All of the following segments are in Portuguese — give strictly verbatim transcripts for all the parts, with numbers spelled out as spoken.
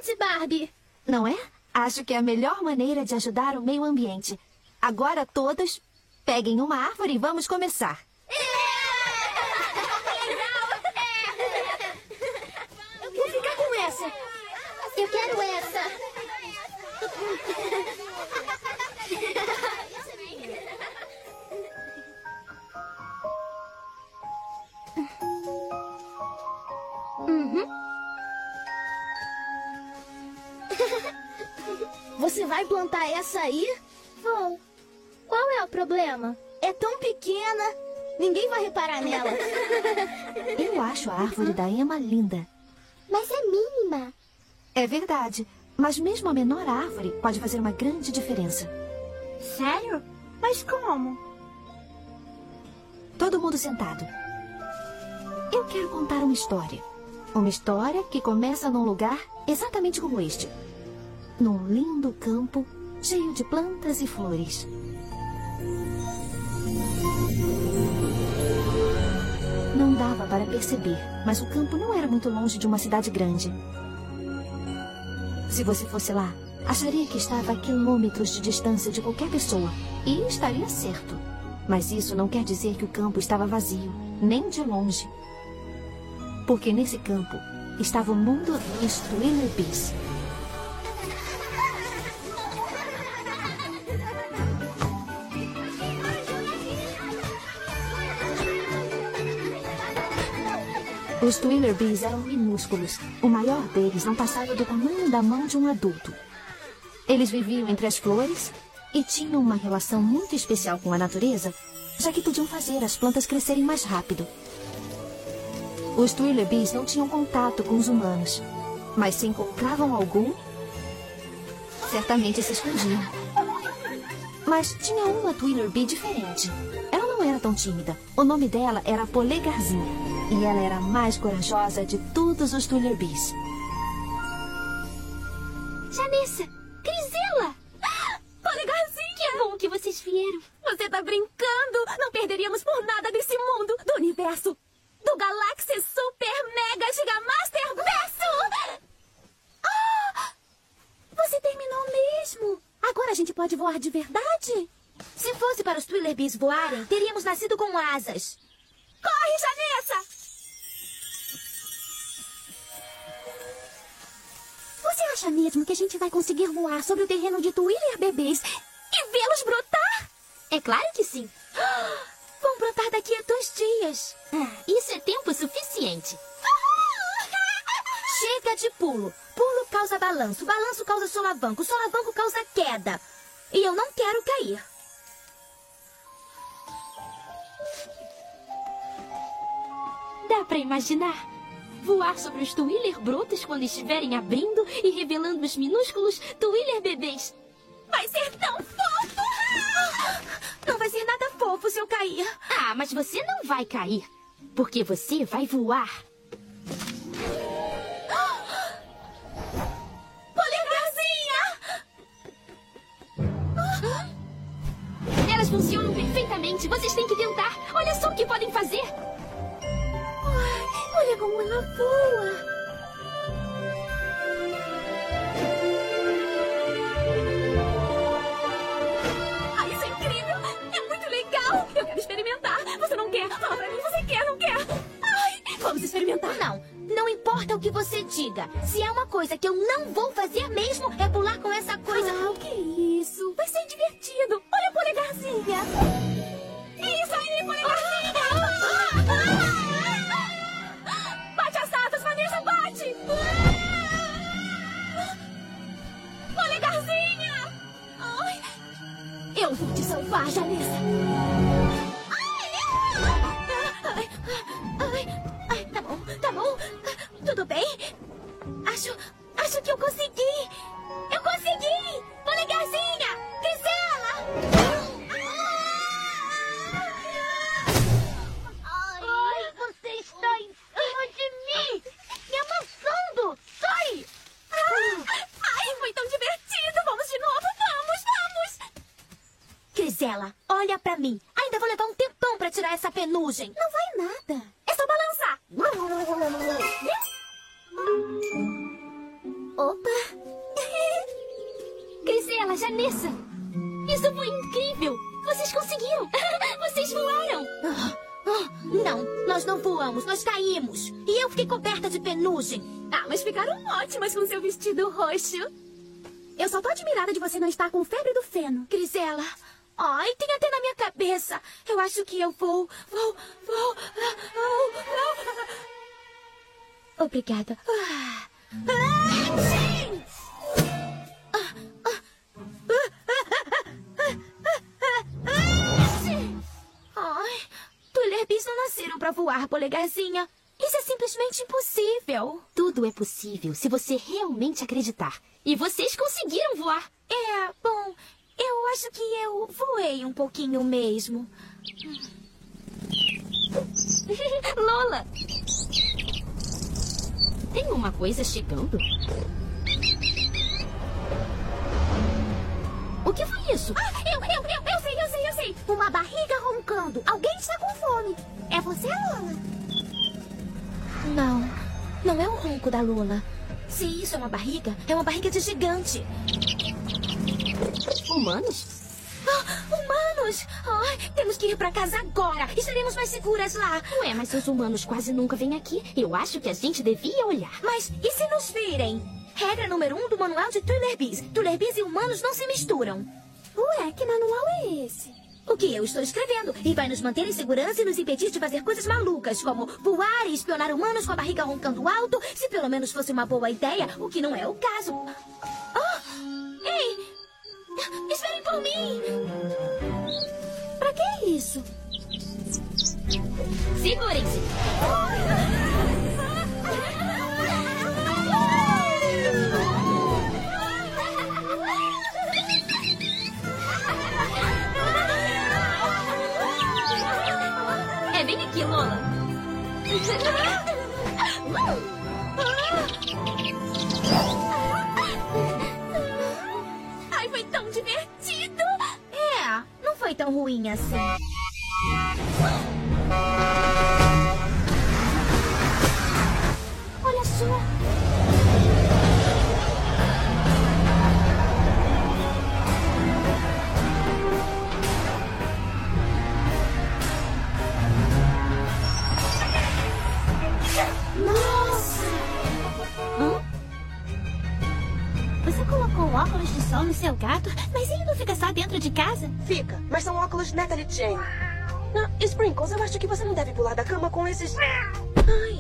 verdade, Barbie. Não é? Acho que é a melhor maneira de ajudar o meio ambiente. Agora todas, peguem uma árvore e vamos começar. Eu vou ficar com essa. Eu quero essa. Uhum. Você vai plantar essa aí? Vou. Qual é o problema? É tão pequena. Ninguém vai reparar nela. Eu acho a árvore da Emma linda. Mas é mínima. É verdade. Mas mesmo a menor árvore pode fazer uma grande diferença. Sério? Mas como? Todo mundo sentado. Eu quero contar uma história. Uma história que começa num lugar exatamente como este. Num lindo campo cheio de plantas e flores. Não dava para perceber, mas o campo não era muito longe de uma cidade grande. Se você fosse lá, acharia que estava a quilômetros de distância de qualquer pessoa. E estaria certo. Mas isso não quer dizer que o campo estava vazio, nem de longe. Porque nesse campo estava o mundo dos Twiller Bees. Os Twiller Bees eram minúsculos. O maior deles não passava do tamanho da mão de um adulto. Eles viviam entre as flores e tinham uma relação muito especial com a natureza, já que podiam fazer as plantas crescerem mais rápido. Os Twiller Bees não tinham contato com os humanos, mas se encontravam algum, certamente se escondiam. Mas tinha uma Twiller Bee diferente. Ela não era tão tímida. O nome dela era Polegarzinha. E ela era a mais corajosa de todos os Twiller Bees. Janessa! Grisela! Polegarzinha! Que bom que vocês vieram. Você tá brincando? Não perderíamos por nada desse mundo, do universo, do Galáxia Super Mega Giga Master Verso! Ah! Você terminou mesmo! Agora a gente pode voar de verdade? Se fosse para os Twiller Bees voarem, teríamos nascido com asas. Corre, Janessa! Você acha mesmo que a gente vai conseguir voar sobre o terreno de Twiller bebês e vê-los brotar? É claro que sim. Vão brotar daqui a dois dias. Ah, isso é tempo suficiente. Chega de pulo. Pulo causa balanço. Balanço causa solavanco. Solavanco causa queda. E eu não quero cair. Dá pra imaginar? Voar sobre os Twiller brotos quando estiverem abrindo e revelando os minúsculos Twiller bebês. Vai ser tão fofo! Não vai ser nada fofo se eu cair. Ah, mas você não vai cair. Porque você vai voar. Polegarzinha! Elas funcionam perfeitamente. Vocês têm que tentar. Olha só o que podem fazer. Olha como ela voa. Ah, isso é incrível. É muito legal. Eu quero experimentar. Você não quer? Fala pra mim, você quer, não quer? Ai, vamos experimentar. Não, não importa o que você diga. Se é uma coisa que eu não vou fazer mesmo, é pular com essa coisa. Ah, o que é isso? Vai ser divertido. Olha a Polegarzinha. Isso aí, Polegarzinha. Ah, ah, ah. Bate as asas, Vanessa, bate! Polegarzinha! Ai. Eu vou te salvar, Janessa. Ai, ai, ai, tá bom, tá bom. Tudo bem? Acho, acho que eu consegui. Eu consegui! Polegarzinha! Grisela! Ai, você está em cima de mim! Me amassando! Sai! Ai, foi tão divertido! Vamos de novo! Vamos, vamos! Grisela, olha pra mim. Ainda vou levar um tempão pra tirar essa penugem. Não vai nada. É só balançar. Opa! Grisela, Janessa! Isso foi incrível! Vocês conseguiram! Vocês voaram! Ah, ah, não, nós não voamos, nós caímos. E eu fiquei coberta de penugem. Ah, mas ficaram ótimas com seu vestido roxo. Eu só tô admirada de você não estar com febre do feno. Grisela, ai, tem até na minha cabeça. Eu acho que eu vou, vou, vou, vou, vou. Obrigada. Ah. Ah, sim! Ai, Tullerbys não nasceram pra voar, polegarzinha. Isso é simplesmente impossível. Tudo é possível se você realmente acreditar. E vocês conseguiram voar. É, bom, eu acho que eu voei um pouquinho mesmo. Lola! Tem uma coisa chegando? O que foi isso? Ah, eu, eu, eu, eu sei, eu sei, eu sei. Uma barriga roncando. Alguém está com fome. É você, Lola? Não, não é o ronco da Lola. Se isso é uma barriga, é uma barriga de gigante. Humanos? Ah, humanos! Ai, temos que ir pra casa agora. Estaremos mais seguras lá. Ué, mas os humanos quase nunca vêm aqui. Eu acho que a gente devia olhar. Mas e se nos virem? Regra número um do manual de Tullerbys. Tullerbys e humanos não se misturam. Ué, que manual é esse? O que eu estou escrevendo. E vai nos manter em segurança e nos impedir de fazer coisas malucas, como voar e espionar humanos com a barriga roncando alto, se pelo menos fosse uma boa ideia, o que não é o caso. Oh! Ei! Esperem por mim! Pra que isso? Segurem-se! É bem aqui, Lola. Ai, foi tão divertido. É, não foi tão ruim assim. Olha só. Você colocou óculos de sol no seu gato, mas ele não fica só dentro de casa? Fica, mas são óculos Natalie Jane. Ah, Sprinkles, eu acho que você não deve pular da cama com esses... Ai.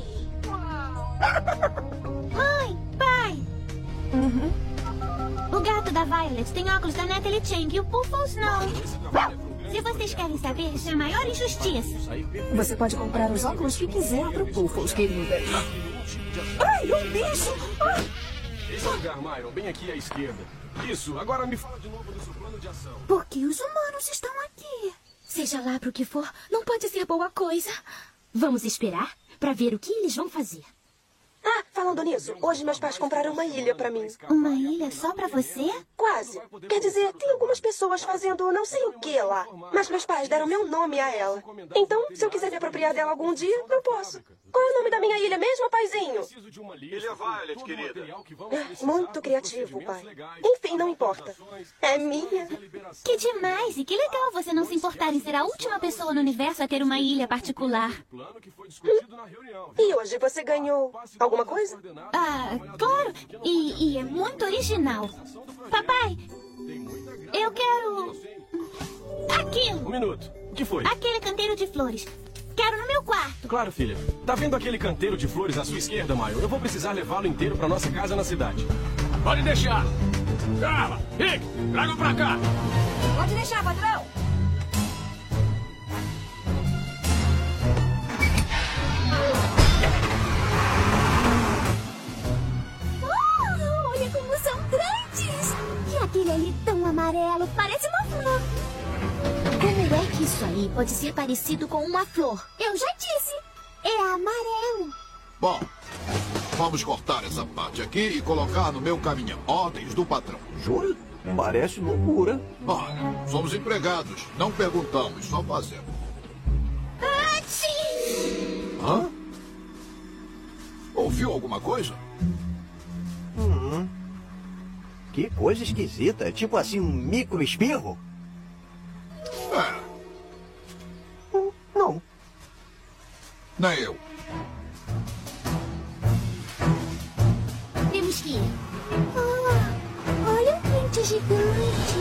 Mãe, pai. Uhum. O gato da Violet tem óculos da Natalie Chang e o Puffles não. Se vocês querem saber, isso é a maior injustiça. Você pode comprar os óculos que quiser pro Puffles, querida. Ai, um bicho! Ah! Esse é o lugar, Myron, bem aqui à esquerda. Isso, agora me fala de novo do seu plano de ação. Por que os humanos estão aqui? Seja lá pro que for, não pode ser boa coisa. Vamos esperar para ver o que eles vão fazer. Ah, falando nisso, hoje meus pais compraram uma ilha pra mim. Uma ilha só pra você? Quase. Quer dizer, tem algumas pessoas fazendo não sei o que lá. Mas meus pais deram meu nome a ela. Então, se eu quiser me apropriar dela algum dia, eu posso. Qual é o nome da minha ilha mesmo, paizinho? Ilha Violet, querida. Muito criativo, pai. Enfim, não importa. É minha. Que demais! E que legal você não se importar em ser a última pessoa no universo a ter uma ilha particular. E hoje você ganhou alguma coisa? Ah, claro. E, e é muito original. Papai, eu quero... aquilo. Um minuto. O que foi? Aquele canteiro de flores. Quero no meu quarto. Claro, filha. Tá vendo aquele canteiro de flores à sua esquerda, Myron? Eu vou precisar levá-lo inteiro pra nossa casa na cidade. Pode deixar. Carla, Rick, tragam pra cá. Pode deixar, patrão. Oh, olha como são grandes! E aquele ali tão amarelo, parece uma flor. Como é que isso aí pode ser parecido com uma flor? Eu já disse, é amarelo. Bom, vamos cortar essa parte aqui e colocar no meu caminhão. Ordens do patrão. Jura? Parece loucura. Olha, somos empregados. Não perguntamos, só fazemos. Achim! Hã? Ouviu alguma coisa? Hum. Que coisa esquisita. Tipo assim, um micro espirro. É. Não. Nem eu. Temos que ir. Ah, olha o pente gigante.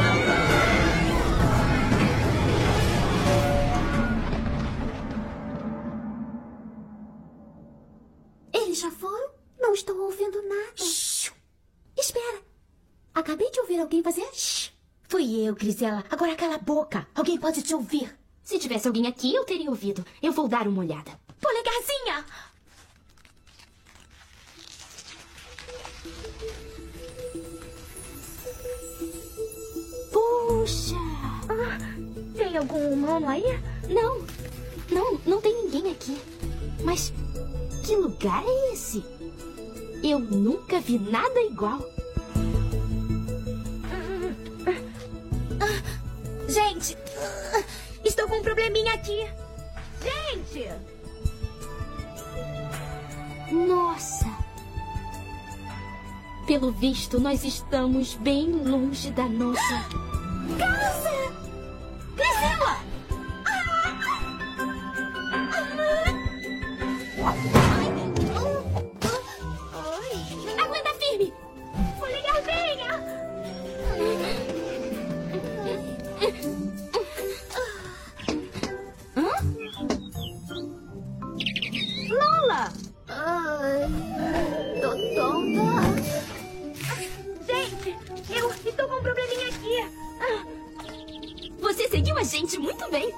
Eles já foram? Não estou ouvindo nada. Shhh. Espera. Acabei de ouvir alguém fazer shh. Fui eu, Grisela. Agora cala a boca. Alguém pode te ouvir. Se tivesse alguém aqui, eu teria ouvido. Eu vou dar uma olhada. Polegarzinha! Puxa! Ah, tem algum humano aí? Não. Não, não tem ninguém aqui. Mas que lugar é esse? Eu nunca vi nada igual. Gente, estou com um probleminha aqui. Gente! Nossa! Pelo visto, nós estamos bem longe da nossa casa! Priscila! Aguenta firme! Polegarzinha! Lola! Ai, tô tonta. Gente, eu estou com um probleminha aqui. Você seguiu a gente muito bem.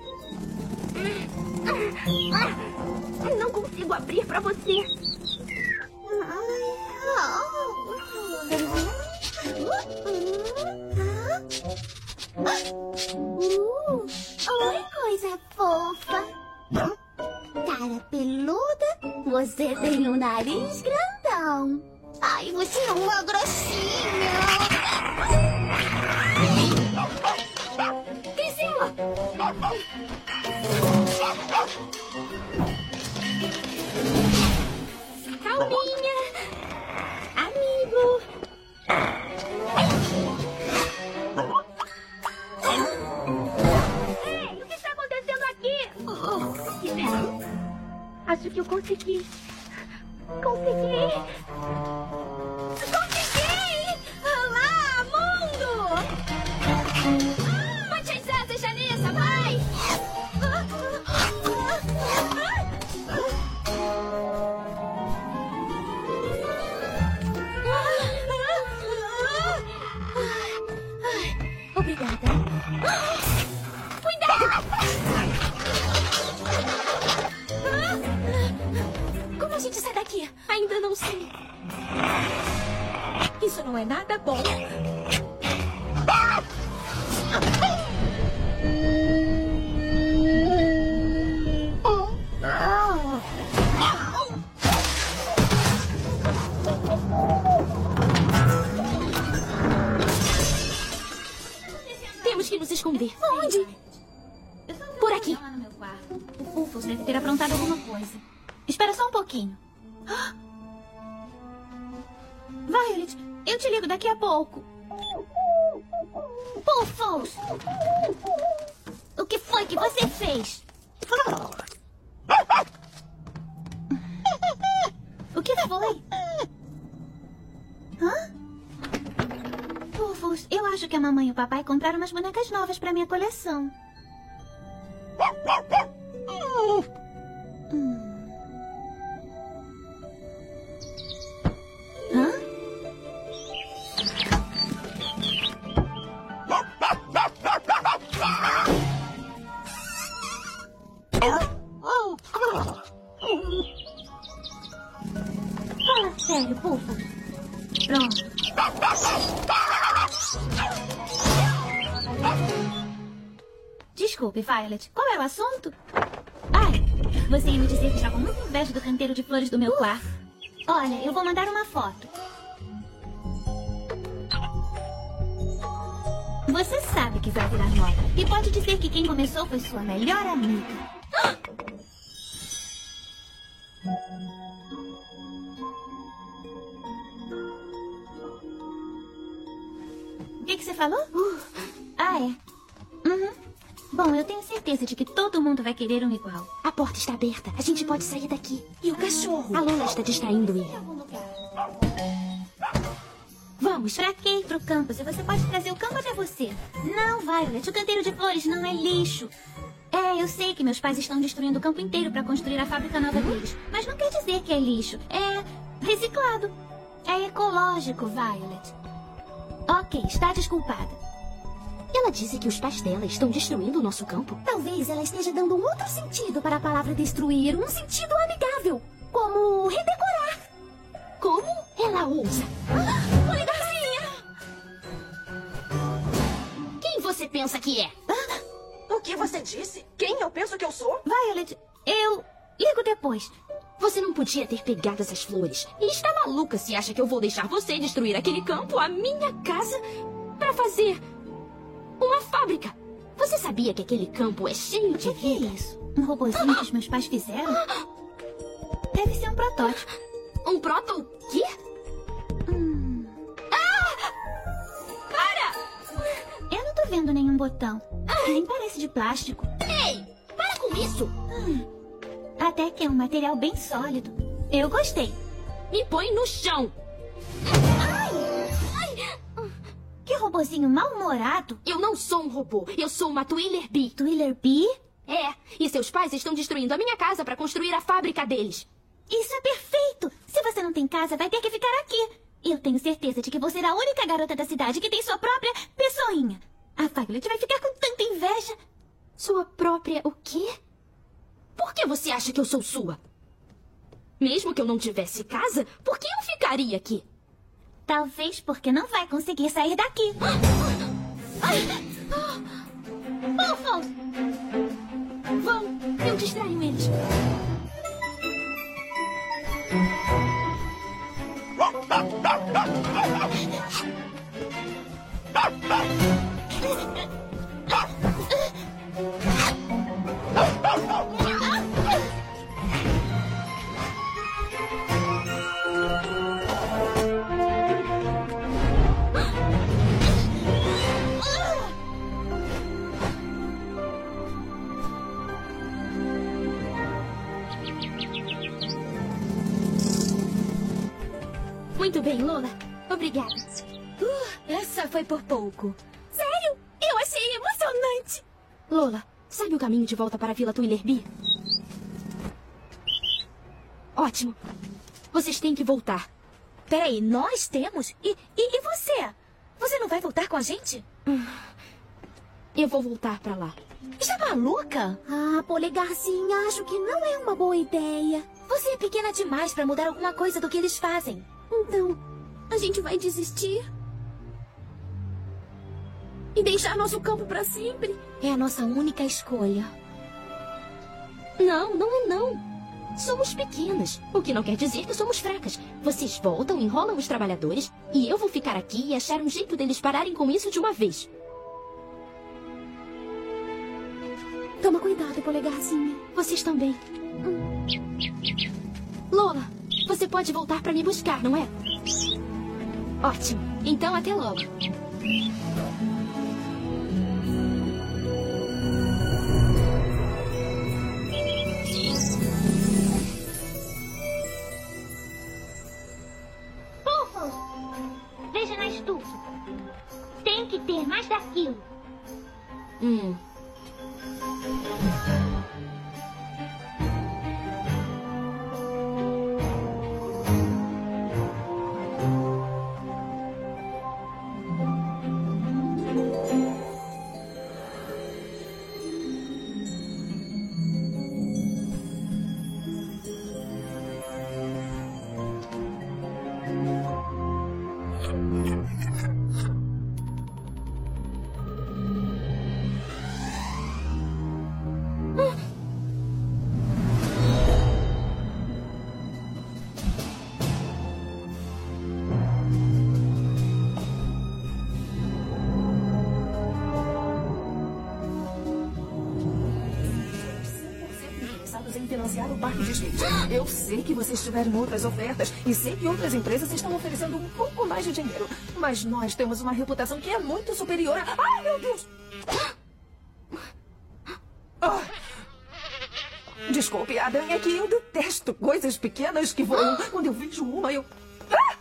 Não consigo abrir pra você. Uh, oi, coisa fofa. Cara peluda, você tem um nariz grandão. Ai, você é uma grossinha. Priscila! Calminha, amigo. Ei, o que está acontecendo aqui? Acho que eu consegui. Consegui! Consegui! Olá, mundo! Manchester, seja nisso, vai! Obrigada. Cuidado! Como a gente sai daqui? Ainda não sei. Isso não é nada bom. Temos que nos esconder. Onde? Por aqui. O Puffles deve ter aprontado alguma coisa. Espera só um pouquinho. Violet, eu te ligo daqui a pouco. Puffles! O que foi que você fez? O que foi? Hã? Puffles, eu acho que a mamãe e o papai compraram umas bonecas novas para minha coleção. Hum. Hã? Fala sério, Puffles. Pronto. Desculpe, Violet. Qual era o assunto? Ai, você ia me dizer que está com muita inveja do canteiro de flores do meu quarto. Olha, eu vou mandar uma foto. Você sabe que vai virar moda. E pode dizer que quem começou foi sua melhor amiga. você falou? Uh. Ah, é. Uhum. Bom, eu tenho certeza de que todo mundo vai querer um igual. A porta está aberta. A gente pode sair daqui. E o cachorro? A Lola está distraindo ele. Vamos. Pra quê ir pro campus? E você pode trazer o campo até você. Não, Violet. O canteiro de flores não é lixo. É, eu sei que meus pais estão destruindo o campo inteiro para construir a fábrica nova deles. Mas não quer dizer que é lixo. É reciclado. É ecológico, Violet. Ok, está desculpada. Ela disse que os pais dela estão destruindo o nosso campo. Talvez ela esteja dando um outro sentido para a palavra destruir. Um sentido amigável. Como redecorar. Como ela ousa? Ah, Polegarzinha! Quem você pensa que é? O que você disse? Quem eu penso que eu sou? Violet, eu ligo depois. Você não podia ter pegado essas flores. E está maluca se acha que eu vou deixar você destruir aquele campo, a minha casa, para fazer uma fábrica. Você sabia que aquele campo é cheio de vida? O que é isso? Um robozinho que os meus pais fizeram? Deve ser um protótipo. Um proto o quê? Hum. Ah! Para! Eu não tô vendo nenhum botão. Nem parece de plástico. Ei, para com isso! Hum. Até que é um material bem sólido. Eu gostei. Me põe no chão. Ai! Ai! Que robozinho mal-humorado. Eu não sou um robô. Eu sou uma Twiller Bee. Twiller Bee? É, e seus pais estão destruindo a minha casa para construir a fábrica deles. Isso é perfeito! Se você não tem casa, vai ter que ficar aqui. Eu tenho certeza de que você é a única garota da cidade que tem sua própria pessoinha. A Violet vai ficar com tanta inveja. Sua própria o quê? Por que você acha que eu sou sua? Mesmo que eu não tivesse casa, por que eu ficaria aqui? Talvez porque não vai conseguir sair daqui. Puffles! Vão, eu distraio eles. Muito bem, Lola. Obrigada. Uh, essa foi por pouco. Sério? Eu achei emocionante. Lola, sabe o caminho de volta para a Vila Twiller Bee? Ótimo. Vocês têm que voltar. Peraí, nós temos? E, e, e você? Você não vai voltar com a gente? Eu vou voltar para lá. Está maluca? Ah, Polegarzinha, acho que não é uma boa ideia. Você é pequena demais para mudar alguma coisa do que eles fazem. Então, a gente vai desistir? E deixar nosso campo para sempre? É a nossa única escolha. Não, não é não. Somos pequenas, o que não quer dizer que somos fracas. Vocês voltam, enrolam os trabalhadores, e eu vou ficar aqui e achar um jeito deles pararem com isso de uma vez. Toma cuidado, Polegarzinha. Vocês também. Hum. Lola, você pode voltar para me buscar, não é? Ótimo. Então, até logo. Puffles! Veja na estufa. Tem que ter mais daquilo. Hum... interessados em financiar o parque de skate. Eu sei que vocês tiveram outras ofertas e sei que outras empresas estão oferecendo um pouco mais de dinheiro. Mas nós temos uma reputação que é muito superior a... Ai, meu Deus! Ah. Desculpe, Adam, é que eu detesto coisas pequenas que voam. Quando eu vejo uma, eu... Ah!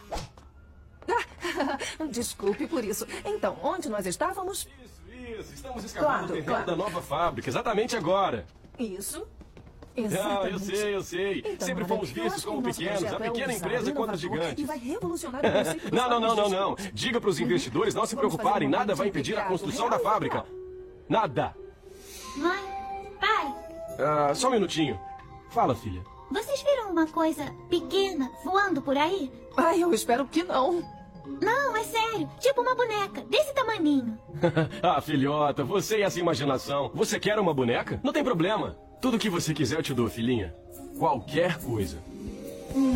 Ah, desculpe por isso. Então, onde nós estávamos? Isso, isso. Estamos escavando Claro, o terreno claro. da nova fábrica, exatamente agora. Isso. Ah, eu Exatamente. sei, eu sei. Então, Sempre Adam, fomos eu vistos acho que como o nosso pequenos, a projeto é pequena ousado, empresa contra inovador gigantes. E vai revolucionar o conceito dos Não, não, não, não, parques de não. skate. Diga para os investidores não se Vamos preocuparem, fazer um nada vai momento impedir a de construção da real e fábrica. Nada. Mãe, pai, Ah, só um minutinho. Fala, filha. vocês viram uma coisa pequena voando por aí? Ai, eu espero que não. Não, é sério. Tipo uma boneca, desse tamaninho. Ah, filhota, você e essa imaginação. Você quer uma boneca? Não tem problema. Tudo que você quiser eu te dou, filhinha. Qualquer coisa. Hum.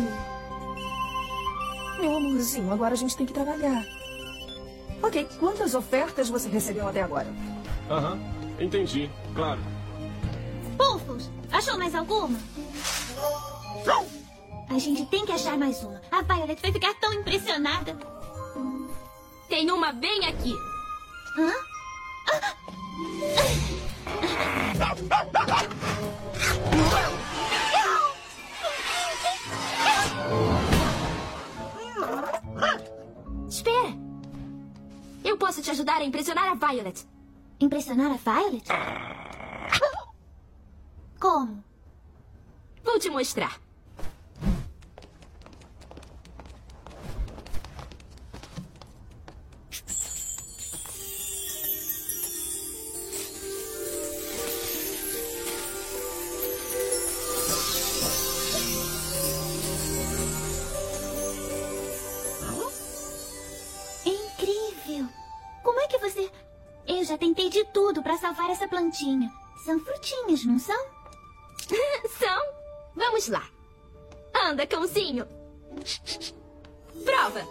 Meu amorzinho, agora a gente tem que trabalhar. Ok, quantas ofertas você recebeu até agora? Aham, entendi, claro. Puffles, achou mais alguma? A gente tem que achar mais uma. A Violet vai ficar tão impressionada. Tem uma bem aqui. Hã? Espera. Eu posso te ajudar a impressionar a Violet. Impressionar a Violet? Como? Vou te mostrar. Incrível! Como é que você... Eu já tentei de tudo para salvar essa plantinha. São frutinhas, não são? São? Vamos lá. Anda, cãozinho. Prova.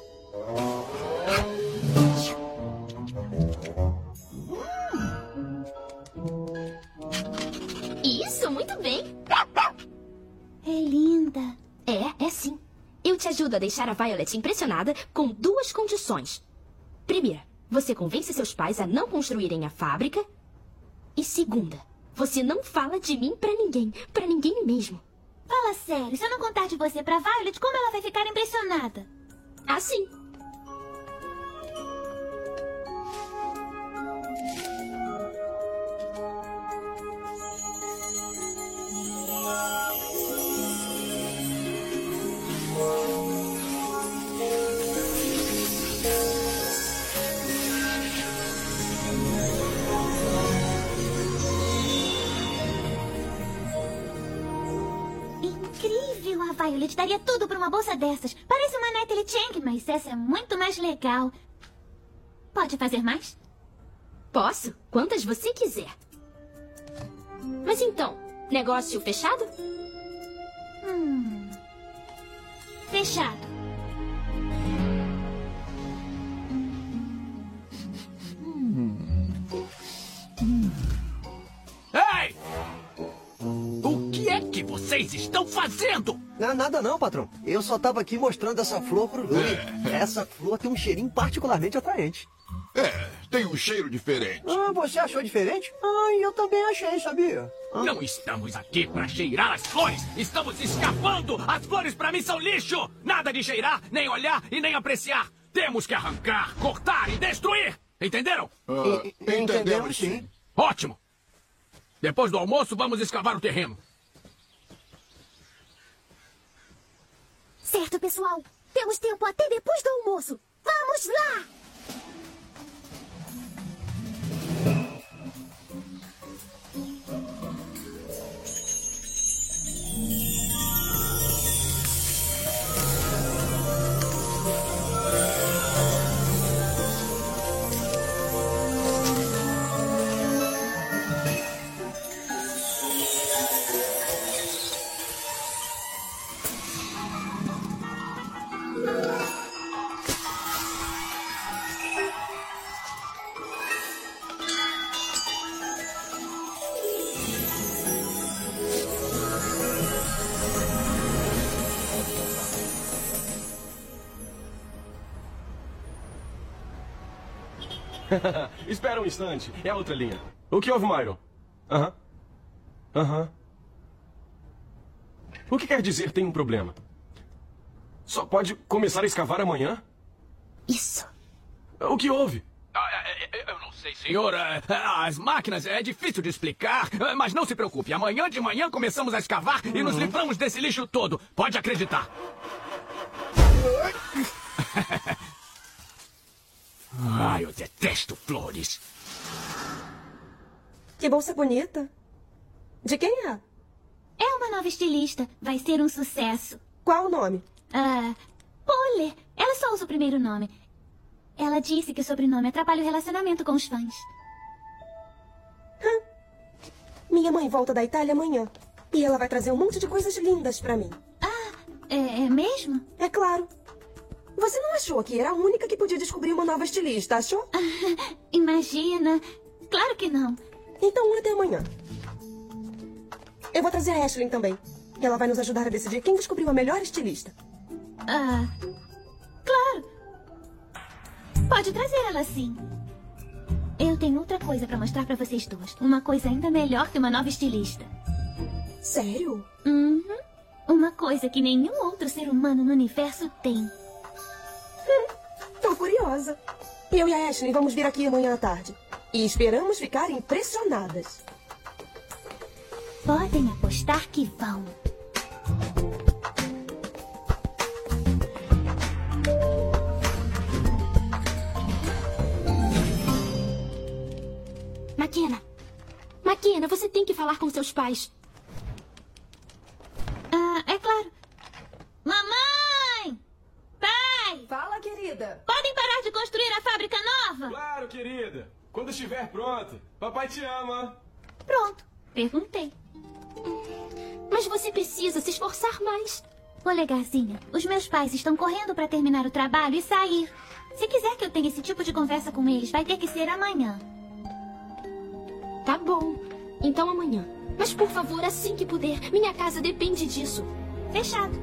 Isso, muito bem. É linda. É, é sim. Eu te ajudo a deixar a Violet impressionada com duas condições. Primeira, você convence seus pais a não construírem a fábrica. E segunda, você não fala de mim pra ninguém. Pra ninguém mesmo. Fala sério, se eu não contar de você pra Violet, como ela vai ficar impressionada? Assim. Incrível! A Violet daria tudo por uma bolsa dessas. Parece uma Natalie Chang, mas essa é muito mais legal. Pode fazer mais? Posso, quantas você quiser. Mas então, negócio fechado? Hum. Fechado. Ei! O que é que vocês estão fazendo? Não, nada não, patrão. Eu só tava aqui mostrando essa flor pro Louie. Essa flor tem um cheirinho particularmente atraente. É, tem um cheiro diferente. Ah, você achou diferente? Ah, eu também achei, sabia? Ah. Não estamos aqui para cheirar as flores. Estamos escavando. As flores para mim são lixo. Nada de cheirar, nem olhar e nem apreciar. Temos que arrancar, cortar e destruir. Entenderam? Ah, entendemos sim. Ótimo. Depois do almoço, vamos escavar o terreno. Certo, pessoal. Temos tempo até depois do almoço. Vamos lá! Espera um instante. É a outra linha. O que houve, Myron? Aham. Aham. O que quer dizer tem um problema? Só pode começar a escavar amanhã? Isso. O que houve? Ah, eu não sei, senhor. As máquinas é difícil de explicar, mas não se preocupe. Amanhã de manhã começamos a escavar uhum. e nos livramos desse lixo todo. Pode acreditar. Ah, eu detesto flores. Que bolsa bonita. De quem é? É uma nova estilista. Vai ser um sucesso. Qual o nome? Ah, Polly. Ela só usa o primeiro nome. Ela disse que o sobrenome atrapalha o relacionamento com os fãs. Hã? Minha mãe volta da Itália amanhã. E ela vai trazer um monte de coisas lindas pra mim. Ah, é, é mesmo? É claro. Você não achou que era a única que podia descobrir uma nova estilista, achou? Ah, imagina. Claro que não. Então, até amanhã. Eu vou trazer a Ashley também. Ela vai nos ajudar a decidir quem descobriu a melhor estilista. Ah, claro. Pode trazer ela sim. Eu tenho outra coisa pra mostrar pra vocês duas. Uma coisa ainda melhor que uma nova estilista. Sério? Uhum. Uma coisa que nenhum outro ser humano no universo tem. Hum, tô curiosa. Eu e a Ashley vamos vir aqui amanhã à tarde. E esperamos ficar impressionadas. Podem apostar que vão. McKenna! McKenna, você tem que falar com seus pais. Ah, é claro. Mamãe! Pai! Fala, querida. Podem parar de construir a fábrica nova? Claro, querida. Quando estiver pronta. Papai te ama. Pronto. Perguntei. Mas você precisa se esforçar mais. Polegarzinha, os meus pais estão correndo para terminar o trabalho e sair. Se quiser que eu tenha esse tipo de conversa com eles, vai ter que ser amanhã. Tá bom. Então amanhã. Mas por favor, assim que puder. Minha casa depende disso. Fechado.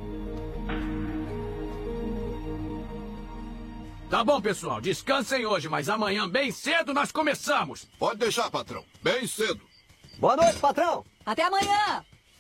Tá bom, pessoal. Descansem hoje, mas amanhã bem cedo nós começamos. Pode deixar, patrão. Bem cedo. Boa noite, patrão. Até amanhã.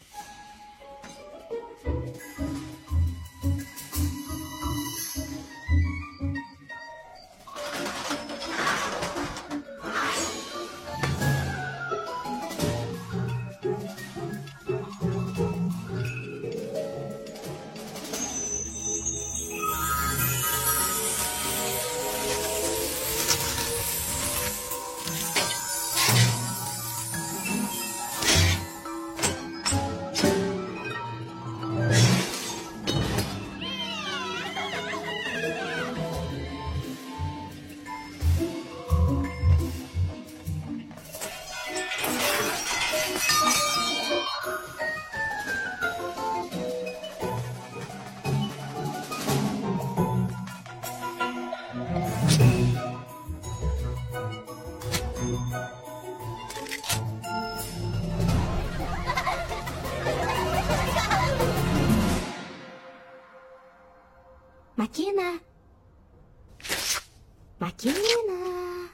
McKenna! McKenna!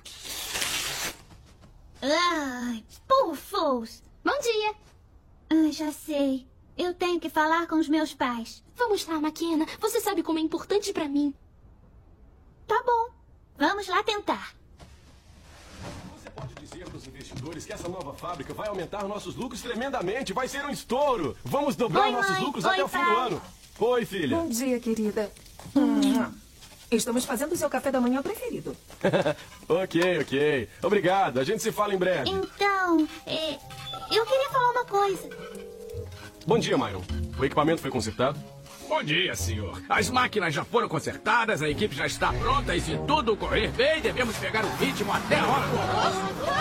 Ai, pufos! Bom dia! Ai, já sei. Eu tenho que falar com os meus pais. Vamos lá, McKenna. Você sabe como é importante pra mim. Tá bom. Vamos lá tentar. Você pode dizer para os investidores que essa nova fábrica vai aumentar nossos lucros tremendamente. Vai ser um estouro. Vamos dobrar Oi, nossos mãe. lucros Oi, até o fim pai. do ano. Oi, filha. Bom dia, querida. Hum. Estamos fazendo o seu café da manhã preferido. ok, ok. Obrigado. A gente se fala em breve. Então, é, eu queria falar uma coisa. Bom dia, Myron. O equipamento foi consertado? Bom dia, senhor. As máquinas já foram consertadas, a equipe já está pronta e se tudo correr bem, devemos pegar o ritmo até a hora do almoço.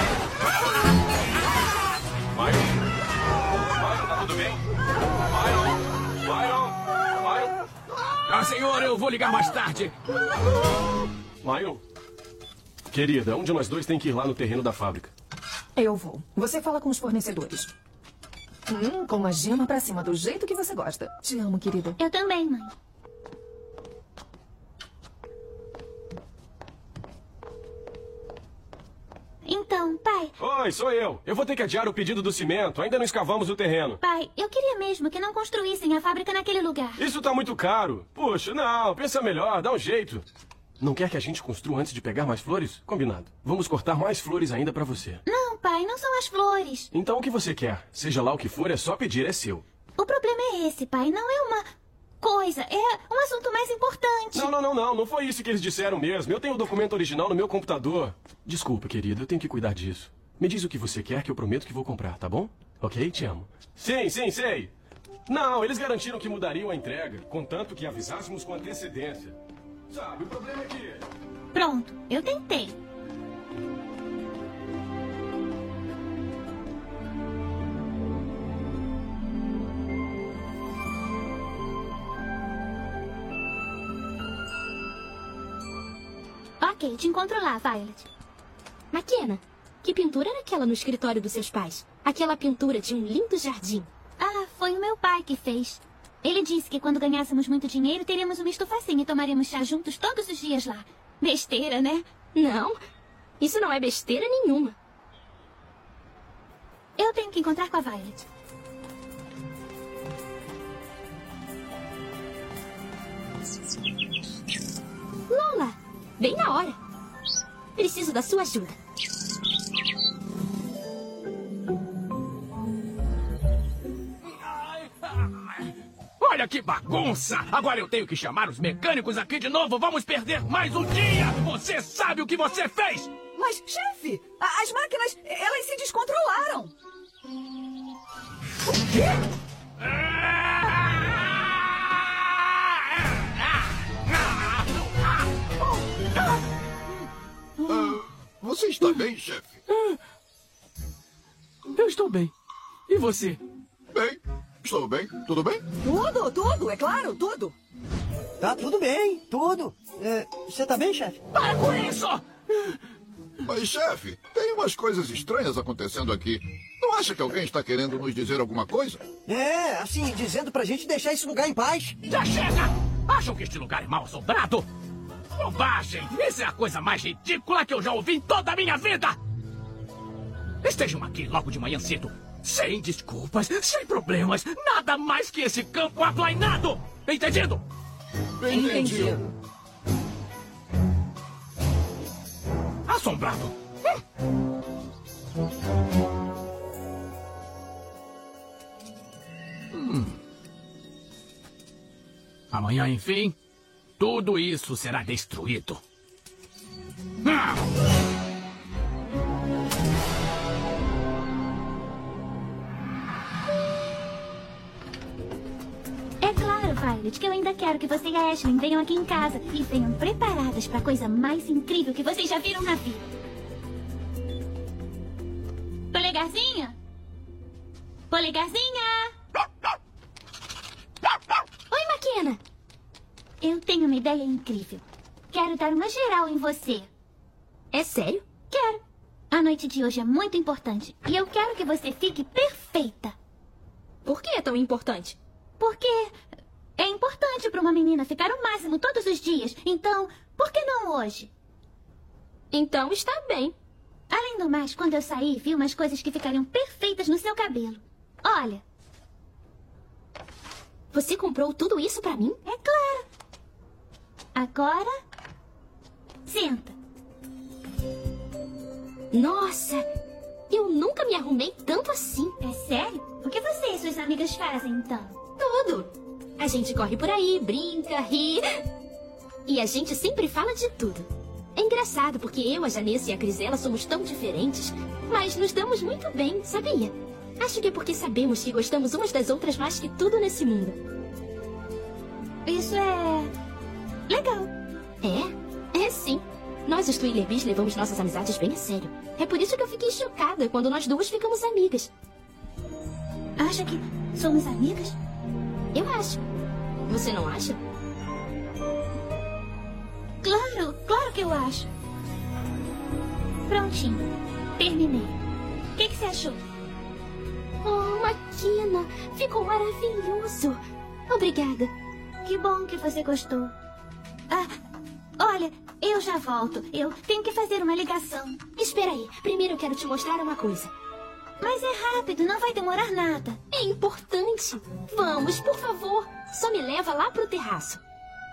Myron? Myron, tá tudo bem? Myron? Myron? Myron? Ah, senhor, eu vou ligar mais tarde. Myron? Querida, um de nós dois tem que ir lá no terreno da fábrica. Eu vou. Você fala com os fornecedores. Hum, com a gema pra cima, do jeito que você gosta. Te amo, querida. Eu também, mãe. Então, pai... Oi, sou eu. Eu vou ter que adiar o pedido do cimento. Ainda não escavamos o terreno. Pai, eu queria mesmo que não construíssem a fábrica naquele lugar. Isso tá muito caro. Puxa, não. Pensa melhor. Dá um jeito. Não quer que a gente construa antes de pegar mais flores? Combinado. Vamos cortar mais flores ainda pra você. Não, pai, não são as flores. Então o que você quer? Seja lá o que for, é só pedir, é seu. O problema é esse, pai. Não é uma coisa. É um assunto mais importante. Não, não, não, não. Não foi isso que eles disseram mesmo. Eu tenho o documento original no meu computador. Desculpa, querido. Eu tenho que cuidar disso. Me diz o que você quer que eu prometo que vou comprar, tá bom? Ok? Te amo. Sim, sim, sei. Não, eles garantiram que mudariam a entrega, contanto que avisássemos com antecedência. Sabe, o problema é que... Pronto, eu tentei. Ok, te encontro lá, Violet. McKenna, que pintura era aquela no escritório dos seus pais? Aquela pintura tinha um lindo jardim. Ah, foi o meu pai que fez. Ele disse que quando ganhássemos muito dinheiro, teríamos uma estufacinha e tomaríamos chá juntos todos os dias lá. Besteira, né? Não, isso não é besteira nenhuma. Eu tenho que encontrar com a Violet. Lola, bem na hora. Preciso da sua ajuda. Olha que bagunça! Agora eu tenho que chamar os mecânicos aqui de novo. Vamos perder mais um dia! Você sabe o que você fez! Mas, chefe, a- as máquinas, elas se descontrolaram. O quê? Ah, você está bem, chefe? Eu estou bem. E você? Bem, estou bem. Tudo bem? Tudo, tudo, é claro, tudo. Tá tudo bem, tudo. É, você tá bem, chefe? Para com isso! Mas, chefe, tem umas coisas estranhas acontecendo aqui. Não acha que alguém está querendo nos dizer alguma coisa? É, assim, dizendo pra gente deixar esse lugar em paz. Já chega! Acham que este lugar é mal assombrado? Bobagem! Isso é a coisa mais ridícula que eu já ouvi em toda a minha vida! Estejam aqui logo de manhã cedo. Sem desculpas, sem problemas. Nada mais que esse campo aplainado! Entendido? Entendido. Assombrado. Hum. Amanhã, enfim, tudo isso será destruído. Ah! É claro, Violet, que eu ainda quero que você e a Ashley venham aqui em casa e venham preparadas para a coisa mais incrível que vocês já viram na vida. Polegarzinha? Polegarzinha? Oi, McKenna. Eu tenho uma ideia incrível. Quero dar uma geral em você. É sério? Quero. A noite de hoje é muito importante e eu quero que você fique perfeita. Por que é tão importante? Porque é importante para uma menina ficar o máximo todos os dias. Então, por que não hoje? Então está bem. Além do mais, quando eu saí, vi umas coisas que ficariam perfeitas no seu cabelo. Olha. Você comprou tudo isso pra mim? É claro. Agora, senta. Nossa, eu nunca me arrumei tanto assim. É sério? O que você e suas amigas fazem, então? Tudo. A gente corre por aí, brinca, ri. E a gente sempre fala de tudo. É engraçado porque eu, a Janessa e a Grisela somos tão diferentes, mas nos damos muito bem, sabia? Acho que é porque sabemos que gostamos umas das outras mais que tudo nesse mundo. Isso é... legal. É? É sim. Nós, os Twillerbys, levamos nossas amizades bem a sério. É por isso que eu fiquei chocada quando nós duas ficamos amigas. Acha que somos amigas? Eu acho. Você não acha? Claro, claro que eu acho. Prontinho. Terminei. O que, que você achou? Oh, McKenna, ficou maravilhoso. Obrigada. Que bom que você gostou. Ah, olha, Eu já volto. Eu tenho que fazer uma ligação. Espera aí. Primeiro eu quero te mostrar uma coisa. Mas é rápido, não vai demorar nada. É importante. Vamos, por favor. Só me leva lá pro terraço.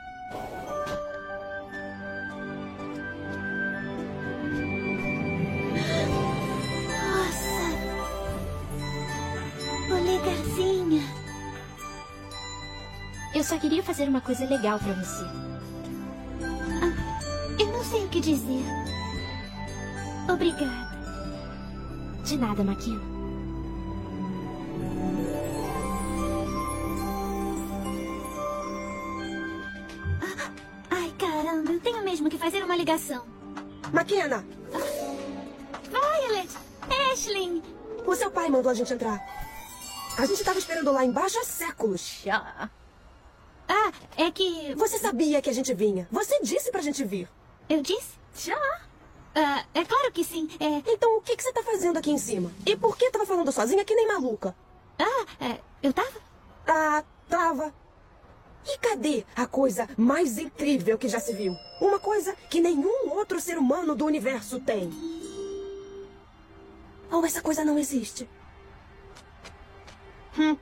Nossa. Polegarzinha. Eu só queria fazer uma coisa legal pra você. Ah, eu não sei o que dizer. Obrigada. De nada, Makina. Ah, ai, caramba, eu tenho mesmo que fazer uma ligação. Makina! Violet! Aisling! O seu pai mandou a gente entrar. A gente estava esperando lá embaixo há séculos. Ah, é que... Você sabia que a gente vinha. Você disse pra gente vir. Eu disse? Já. Ah, é claro que sim. É... Então o que, que você tá fazendo aqui em cima? E por que tava falando sozinha que nem maluca? Ah, é, eu tava? Ah, tava. E cadê a coisa mais incrível que já se viu? Uma coisa que nenhum outro ser humano do universo tem. Ou essa coisa não existe? Hum.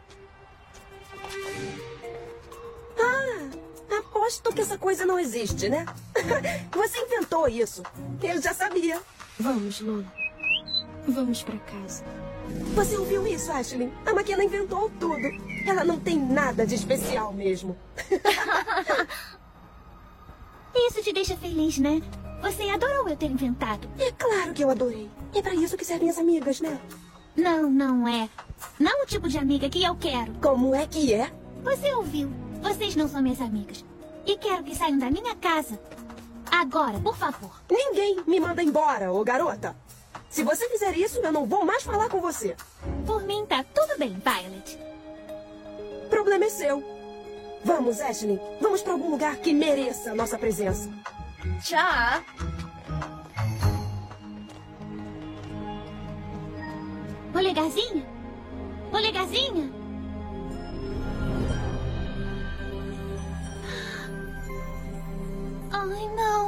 Ah, aposto que essa coisa não existe, né? Você inventou isso. Eu já sabia. Vamos, Lola. Vamos pra casa. Você ouviu isso, Aisling? A Makina inventou tudo. Ela não tem nada de especial mesmo. Isso te deixa feliz, né? Você adorou eu ter inventado. É claro que eu adorei. É pra isso que servem as amigas, né? Não, não é. Não o tipo de amiga que eu quero. Como é que é? Você ouviu. Vocês não são minhas amigas. E quero que saiam da minha casa. Agora, por favor. Ninguém me manda embora, ô garota. Se você fizer isso, eu não vou mais falar com você. Por mim, tá tudo bem, Violet. O problema é seu. Vamos, Aisling. Vamos pra algum lugar que mereça a nossa presença. Tchau. Polegarzinha? Polegarzinha? Ai, não.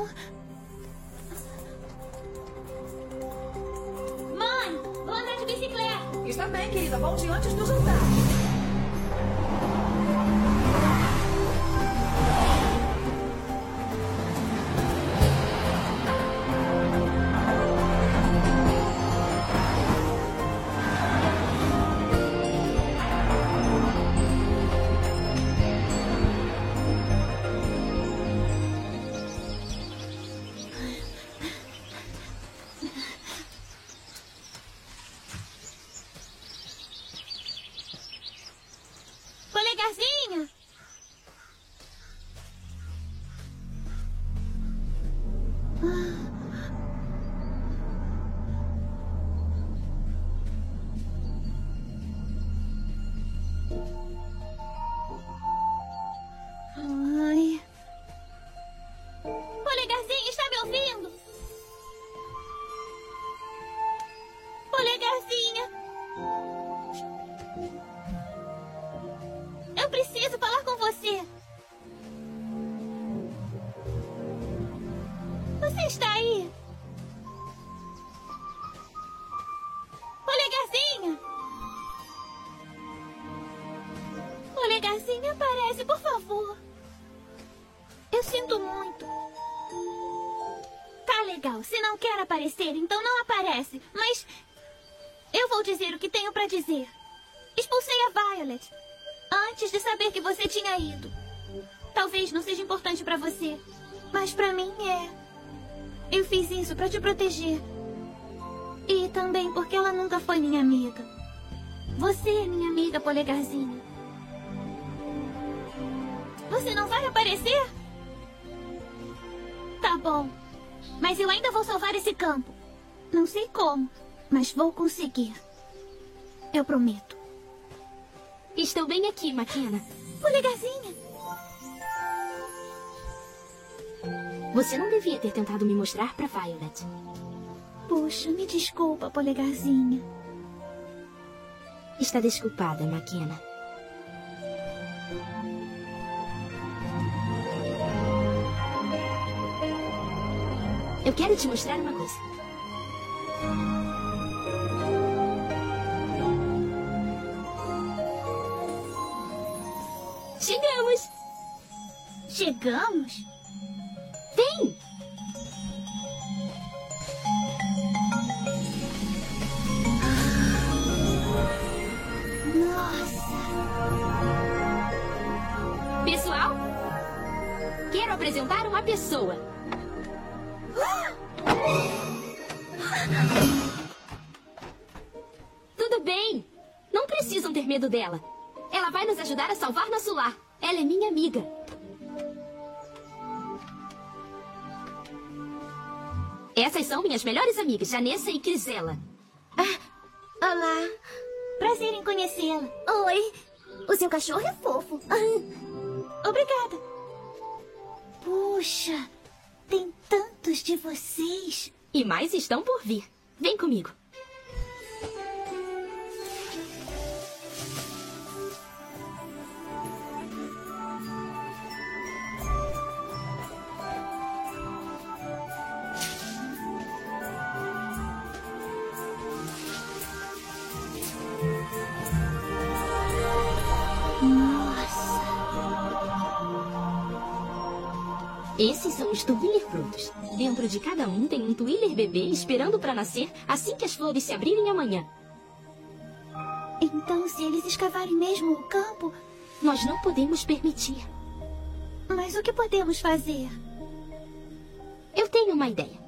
Mãe, vou andar de bicicleta. Está bem, querida. Volte antes do jantar. Polegarzinha? Ai. Polegarzinha, está me ouvindo? Polegarzinha. Eu preciso falar com você. Você está aí? Polegarzinha? Polegarzinha, aparece, por favor. Eu sinto muito. Tá legal. Se não quer aparecer, então não aparece. Mas eu vou dizer o que tenho pra dizer. Expulsei a Violet antes de saber que você tinha ido. Talvez não seja importante pra você, mas pra mim é. Eu fiz isso pra te proteger. E também porque ela nunca foi minha amiga. Você é minha amiga, Polegarzinha. Você não vai aparecer? Tá bom. Mas eu ainda vou salvar esse campo. Não sei como, mas vou conseguir. Eu prometo. Estou bem aqui, Makina. Polegarzinha. Você não devia ter tentado me mostrar pra Violet. Puxa, me desculpa, Polegarzinha. Está desculpada, Makina. Eu quero te mostrar uma coisa. Chegamos! Chegamos? Vem! Nossa! Pessoal, quero apresentar uma pessoa. Tudo bem. Não precisam ter medo dela. Ela vai nos ajudar a salvar nosso lar. Ela é minha amiga. Essas são minhas melhores amigas, Janessa e Crisela. Ah, olá. Prazer em conhecê-la. Oi. O seu cachorro é fofo. Ah, obrigada. Puxa, tem tantos de vocês. E mais estão por vir. Vem comigo. Esses são os Twiller frutos. Dentro de cada um tem um Twiller bebê esperando para nascer assim que as flores se abrirem amanhã. Então, se eles escavarem mesmo o campo... Nós não podemos permitir. Mas o que podemos fazer? Eu tenho uma ideia.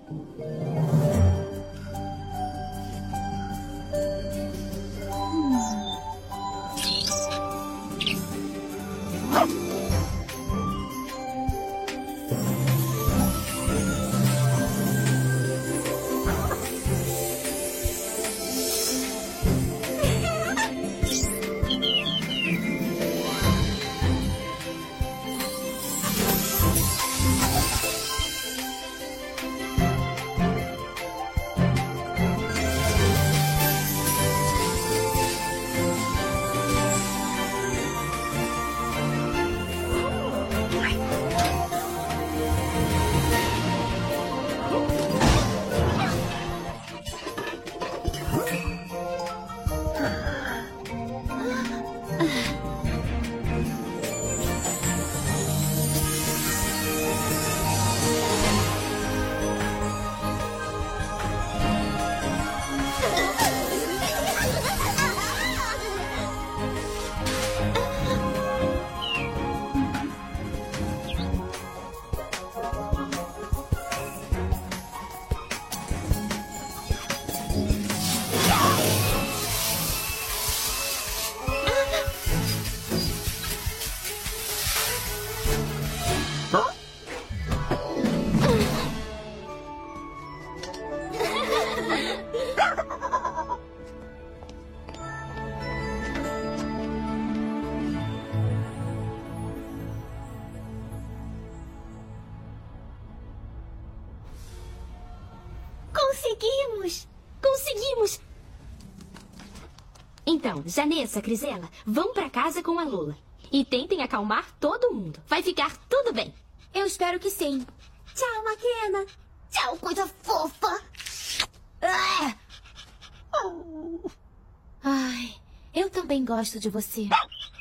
Conseguimos! Conseguimos! Então, Janessa, Crisela, vão pra casa com a Lola. E tentem acalmar todo mundo. Vai ficar tudo bem. Eu espero que sim. Tchau, Maquena. Tchau, coisa fofa. Ah! Ai, eu também gosto de você.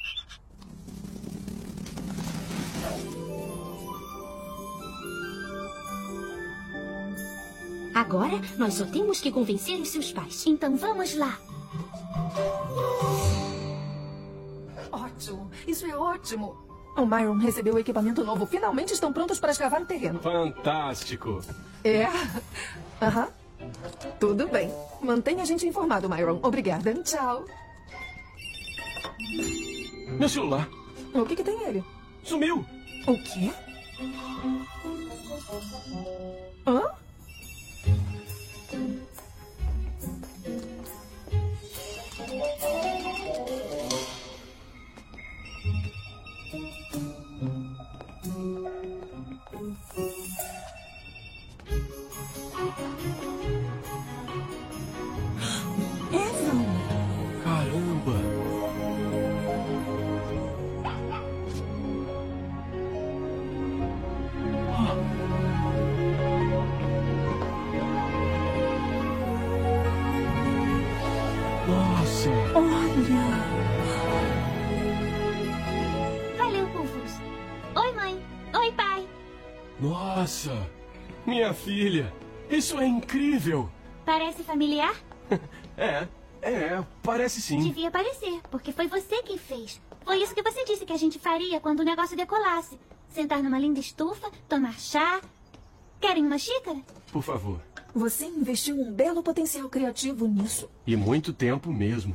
Agora, nós só temos que convencer os seus pais. Então vamos lá. Ótimo. Isso é ótimo. O Myron recebeu o equipamento novo. Finalmente estão prontos para escavar o terreno. Fantástico. É. Aham. Tudo bem. Mantenha a gente informado, Myron. Obrigada. Tchau. Meu celular. O que que tem ele? Sumiu. O quê? Hã? Caramba. céu. Olha. Valeu, Rufus. Oi, mãe. Oi, pai. Nossa, minha filha. Isso é incrível. Parece familiar? É, é, parece sim. Devia parecer, porque foi você quem fez. Foi isso que você disse que a gente faria quando o negócio decolasse. Sentar numa linda estufa, tomar chá. Querem uma xícara? Por favor. Você investiu um belo potencial criativo nisso. E muito tempo mesmo.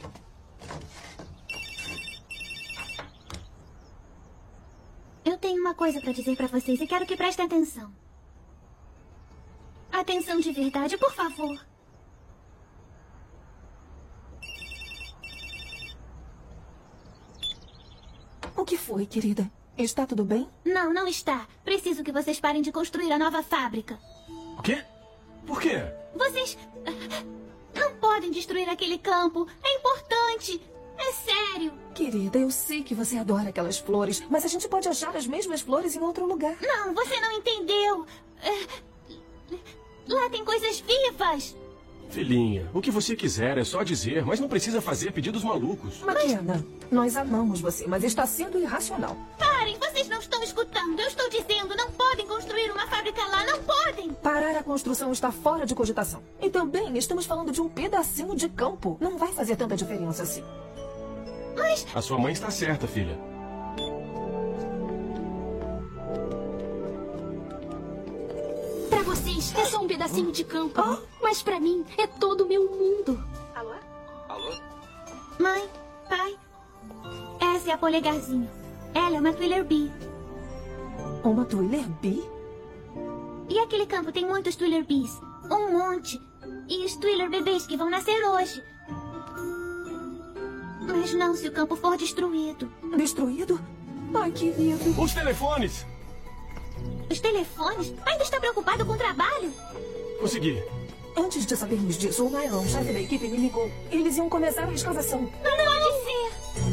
Eu tenho uma coisa pra dizer pra vocês e quero que prestem atenção. Atenção de verdade, por favor. O que foi, querida? Está tudo bem? Não, não está. Preciso que vocês parem de construir a nova fábrica. O quê? Por quê? Vocês não podem destruir aquele campo. É importante. É sério. Querida, eu sei que você adora aquelas flores, mas a gente pode achar as mesmas flores em outro lugar. Não, você não entendeu. Lá tem coisas vivas. Filhinha, o que você quiser é só dizer, mas não precisa fazer pedidos malucos. McKenna, nós amamos você, mas está sendo irracional. Parem, vocês não estão escutando. Eu estou dizendo, não podem construir uma fábrica lá, não podem. Parar a construção está fora de cogitação. E também estamos falando de um pedacinho de campo. Não vai fazer tanta diferença assim. Mas... A sua mãe está certa, filha. Pra vocês, é só um pedacinho de campo. Oh. Mas pra mim, é todo o meu mundo. Alô? Alô? Mãe, pai, essa é a Polegarzinho. Ela é uma Twiller Bee. Uma Twiller Bee? E aquele campo tem muitos Twiller Bees. Um monte. E os Twiller bebês que vão nascer hoje. Mas não se o campo for destruído. Destruído? Ai, querido. Os telefones! Os telefones? Ainda está preocupado com o trabalho? Consegui. Antes de sabermos disso, o Nylon, chefe da equipe, me ligou. Eles iam começar a escavação. Não pode ser!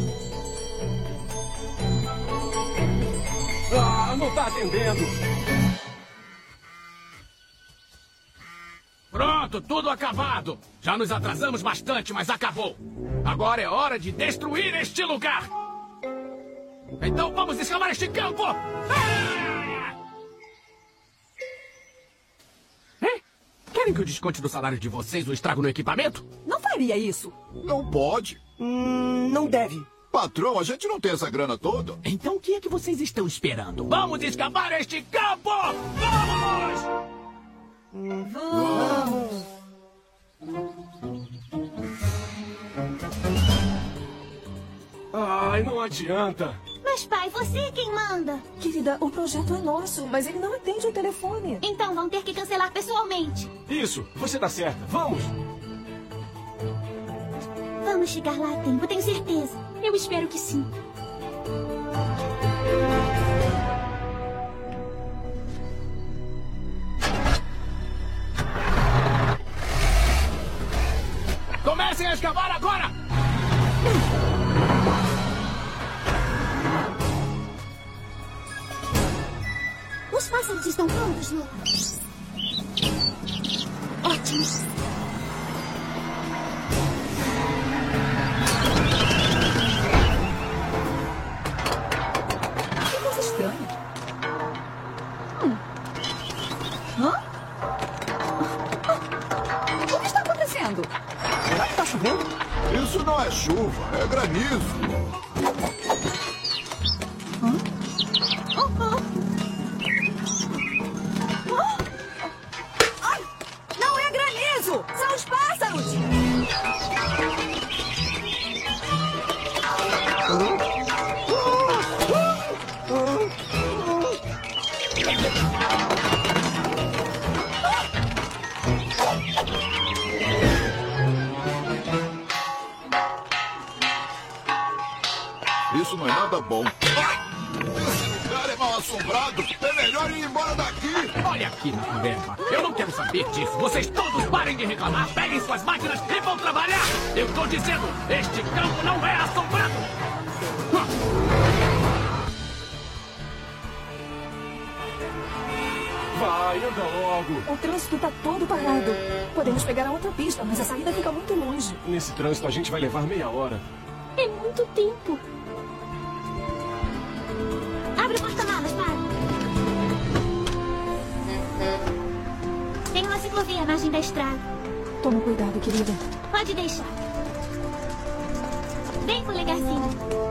Ah, não está atendendo. Pronto, tudo acabado. Já nos atrasamos bastante, mas acabou. Agora é hora de destruir este lugar. Então vamos escavar este campo! Ah! Querem que eu desconte do salário de vocês o estrago no equipamento? Não faria isso. Não pode. Hum, não deve. Patrão, a gente não tem essa grana toda. Então o que é que vocês estão esperando? Vamos escavar este campo! Vamos! Vamos! Ai, não adianta. Mas, pai, você é quem manda. Querida, o projeto é nosso, mas ele não atende o telefone. Então vão ter que cancelar pessoalmente. Isso, você tá certa. Vamos! Vamos chegar lá a tempo, tenho certeza. Eu espero que sim. Comecem a escavar agora! Os pássaros estão prontos, Lu. Ótimo. Que coisa estranha. Hum. Hã? O que está acontecendo? Será que está chovendo? Isso não é chuva, é granizo. Hã? Oh, oh. Não é granizo! São os pássaros! Isso não é nada bom. Esse lugar é mal assombrado. É melhor ir embora daqui. Olha aqui na conversa. Eu não quero saber disso. Vocês todos parem de reclamar, peguem suas máquinas e vão trabalhar. Eu estou dizendo, este campo não é assombrado. Vai, anda logo. O trânsito tá todo parado. Podemos pegar a outra pista, mas a saída fica muito longe. Nesse trânsito a gente vai levar meia hora. É muito tempo. Abre o porta-malas, para. Tem uma ciclovia à margem da estrada. Toma cuidado, querida. Pode deixar. Vem, polegarzinho.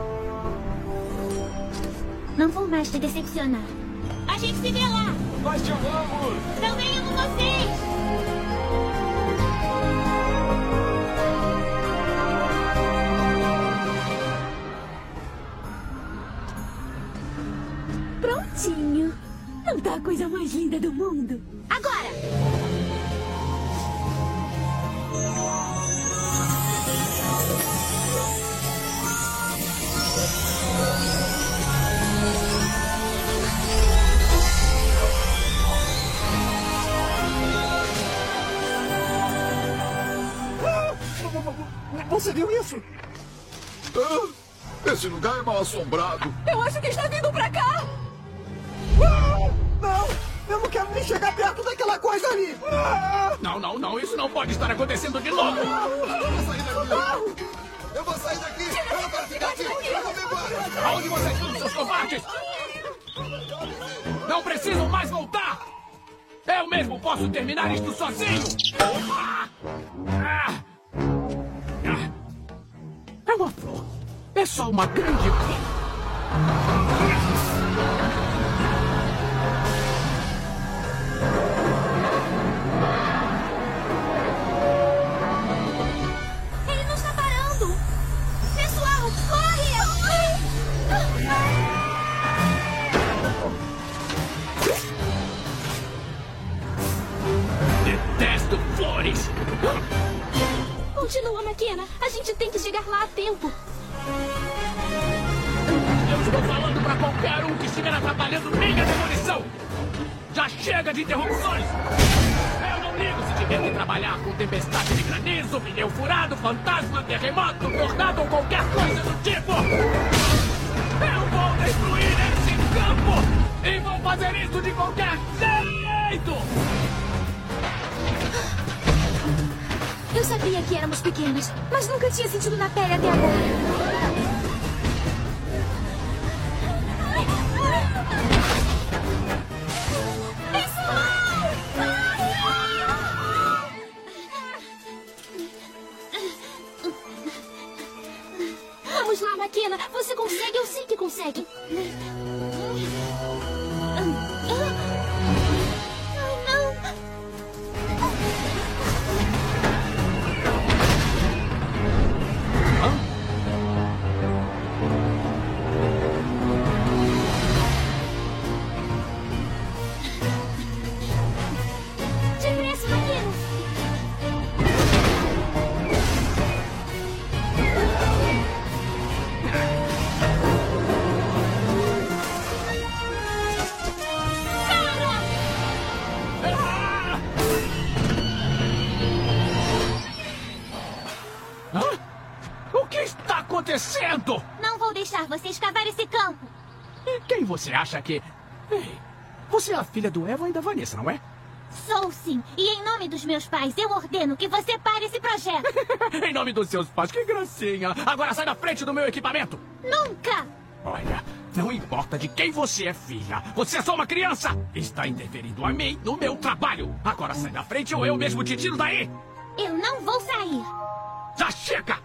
Não vou mais te decepcionar. A gente se vê lá. Nós te amamos. Também amo vocês. Prontinho. Não tá a coisa mais linda do mundo? Agora! Você viu isso? Ah, esse lugar é mal assombrado. Eu acho que está vindo pra cá. Ah, não! Eu não quero nem chegar perto daquela coisa ali! Ah, Não, não, não. Isso não pode estar acontecendo de novo. Eu vou sair daqui. Eu vou sair daqui. Eu não quero ficar aqui. Eu vou me embora. Aonde vocês estão, seus covardes? Não precisam mais voltar. Eu mesmo posso terminar isto sozinho. Ah! Ah! É uma flor. É só uma grande flor. Ele não está parando. Pessoal, corre! Detesto flores. Continua, McKenna. A gente tem que chegar lá a tempo. Eu estou falando para qualquer um que estiver atrapalhando minha demolição. Já chega de interrupções. Eu não ligo se tiver que trabalhar com tempestade de granizo, pneu furado, fantasma, terremoto, tornado ou qualquer coisa do tipo. Eu vou destruir esse campo e vou fazer isso de qualquer jeito. Eu sabia que éramos pequenos, mas nunca tinha sentido na pele até agora. Vamos lá, McKenna. Você consegue? Eu sei que consegue. Depressa, McKenna. Hã? O que está acontecendo? Não vou deixar você escavar esse campo. E quem você acha que... Ei, você é a filha do Evan e da Vanessa, não é? Sou sim. E em nome dos meus pais, eu ordeno que você pare esse projeto. Em nome dos seus pais, que gracinha. Agora sai da frente do meu equipamento. Nunca! Olha, não importa de quem você é filha. Você é só uma criança. Está interferindo a mim no meu trabalho. Agora sai da frente ou eu mesmo te tiro daí. Eu não vou sair. Já chega!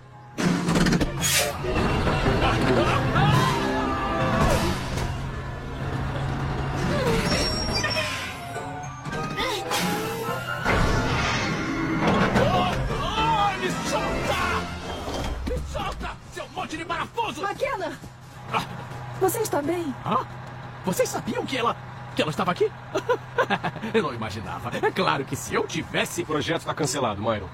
Oh, me solta! Me solta, seu monte de parafuso! McKenna! Ah, Você está bem? ah, vocês sabiam que ela... que ela estava aqui? Eu não imaginava. É claro que se eu tivesse... O projeto está cancelado, Myron.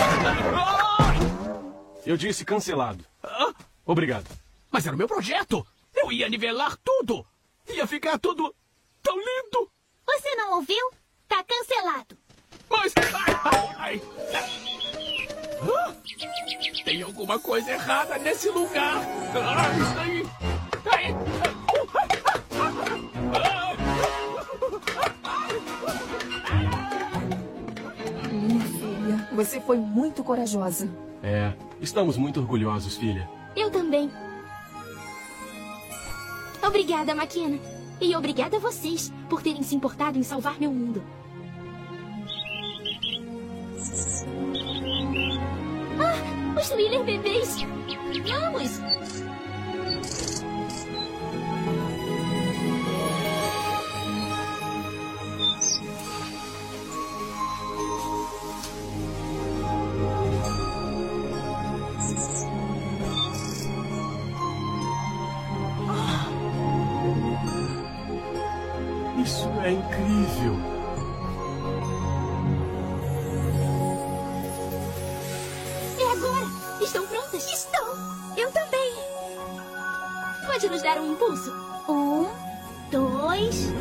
Eu disse cancelado. Ah, Obrigado. mas era o meu projeto. Eu ia nivelar tudo. Ia ficar tudo tão lindo. Você não ouviu? Tá cancelado. Mas... Ai, ai, ai. Ah, tem alguma coisa errada nesse lugar. Ah, isso aí. Ai. Você foi muito corajosa. É, estamos muito orgulhosos, filha. Eu também. Obrigada, Maquina. E obrigada a vocês por terem se importado em salvar meu mundo. Ah, os Twiller bebês! Vamos! Isso é incrível. É agora! Estão prontas? Estão! Eu também! Pode nos dar um impulso? Um, dois,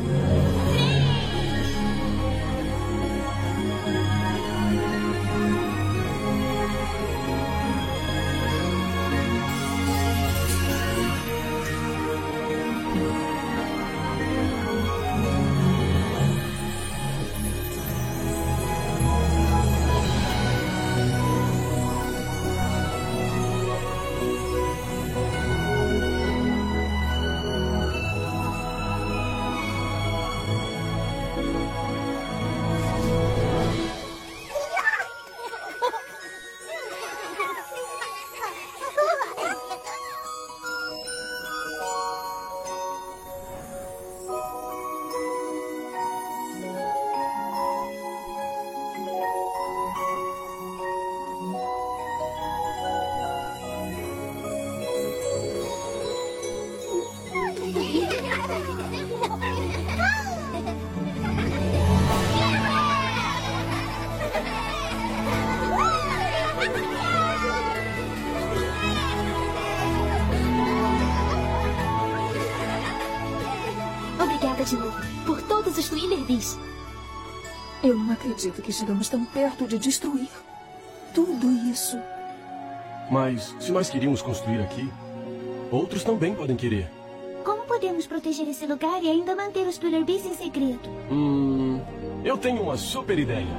Obrigada de novo por todos os Twiller Bees. Eu não acredito que chegamos tão perto de destruir tudo isso. Mas se nós queríamos construir aqui, outros também podem querer. como podemos proteger esse lugar e ainda manter os Twiller Bees em segredo? Hum, eu tenho uma super ideia.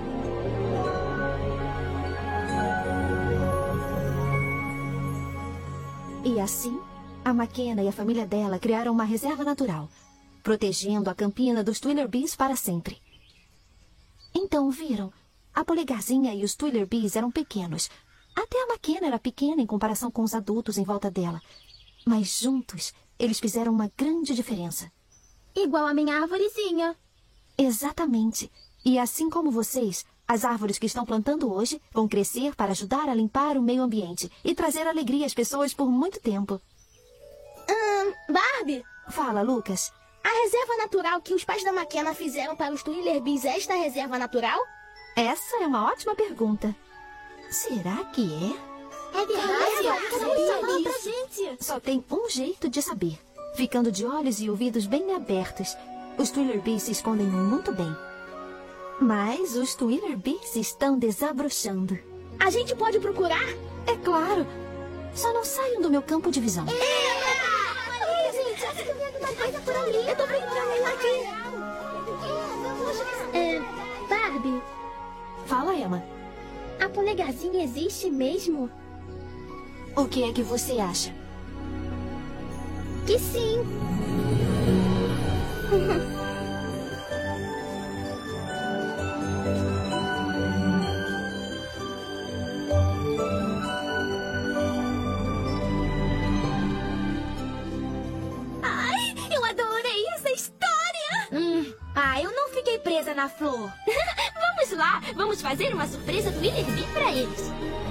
E assim, a McKenna e a família dela criaram uma reserva natural, protegendo a campina dos Twiller Bees para sempre. Então, viram? A polegarzinha e os Twiller Bees eram pequenos. Até a McKenna era pequena em comparação com os adultos em volta dela. Mas juntos, eles fizeram uma grande diferença. Igual a minha arvorezinha. Exatamente. E assim como vocês, as árvores que estão plantando hoje vão crescer para ajudar a limpar o meio ambiente e trazer alegria às pessoas por muito tempo. Hum, Barbie, Fala, Lucas. a reserva natural que os pais da McKenna fizeram para os Twiller Bees é esta reserva natural? Essa é uma ótima pergunta. Será que é? É verdade? Fala pra gente. Só tem um jeito de saber. Ficando de olhos e ouvidos bem abertos. Os Twiller Bees se escondem muito bem. Mas os Twiller Bees estão desabrochando. A gente pode procurar? É claro. Só não saiam do meu campo de visão. Olha, gente, acho que eu vi alguma coisa por ali. Eu tô brincando aqui. É, Barbie, Fala, Emma. a polegarzinha existe mesmo? O que é que você acha? Que sim. Ai, eu adorei essa história! Hum, Ah, eu não fiquei presa na flor. Vamos lá, vamos fazer uma surpresa Twiller Bee pra eles.